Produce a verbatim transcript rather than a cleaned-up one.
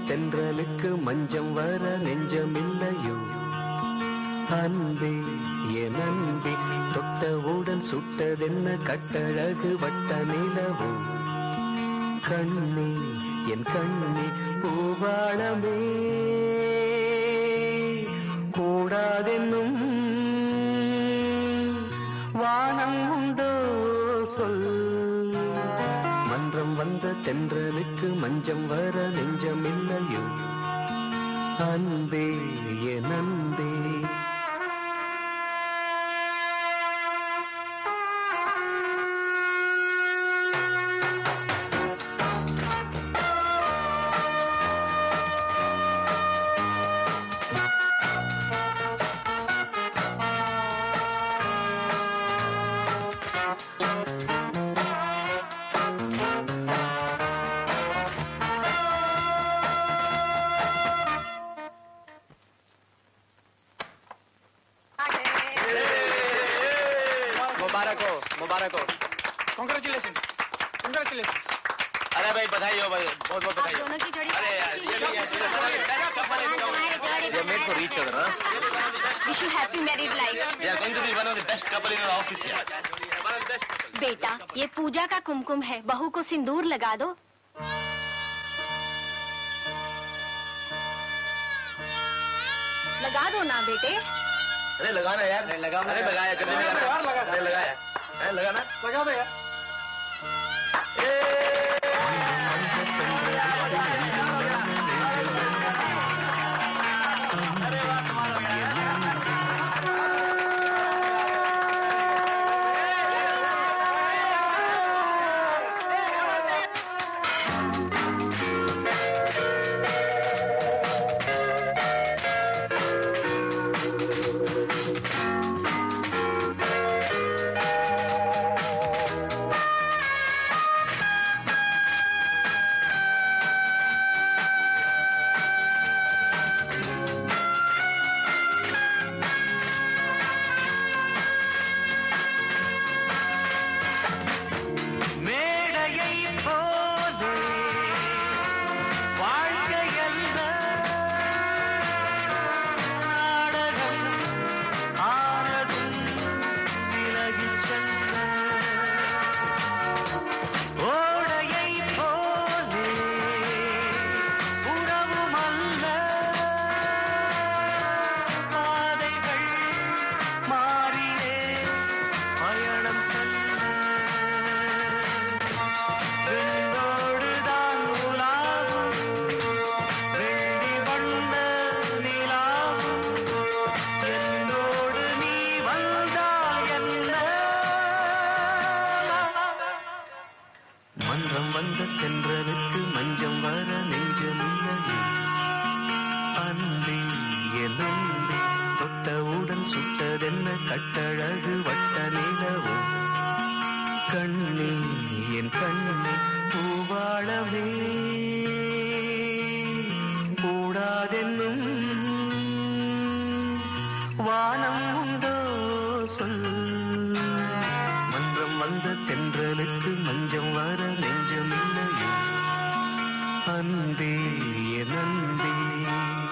தென்றலுக்கு மஞ்சம் வர நெஞ்சமில்லையோ அன்பே என் அன்பே தொட்டவுடன் சுட்டதென்ன கட்டழகு வட்ட நிலவோ கண்ணே என் கண்ணே பூவாளமே கூடாதென்னும் வானம் உண்டோ சொல் மன்றம் வந்த தென்றலுக்கு மஞ்சம் வர நெஞ்சமில்லையோ அன்பே என் அன்பே मुबारक हो मुबारक हो कांग्रेचुलेशन कांग्रेचुलेशन अरे भाई बधाई हो भाई बहुत बहुत बधाई दोनों की जोड़ी अरे यार ये भी ये made for each other wish you happy married life they are going to be one of the best couple in our office यार बेटा ये पूजा का कुमकुम है बहू को सिंदूर लगा दो लगा दो ना बेटे अरे लगाना यार नहीं लगा अरे लगाया जल्दी लगाना यार लगा अरे लगाया है लगाना लगा दो यार மன்றம் வந்த தென்றலுக்கு மஞ்சம் வர நெஞ்சமில்லையோ அன்பே என் அன்பே தொட்டவுடன் சுட்டதென்ன கட்டழகு வட்ட நிலவோ கண்ணே என் கண்ணே பூவாளமே கூடாதென்னும் வானம் உண்டோ சொல் மன்றம் வந்த தென்றலுக்கு மஞ்சம் வர நெஞ்சமில்லையோ அன்பே என் அன்பே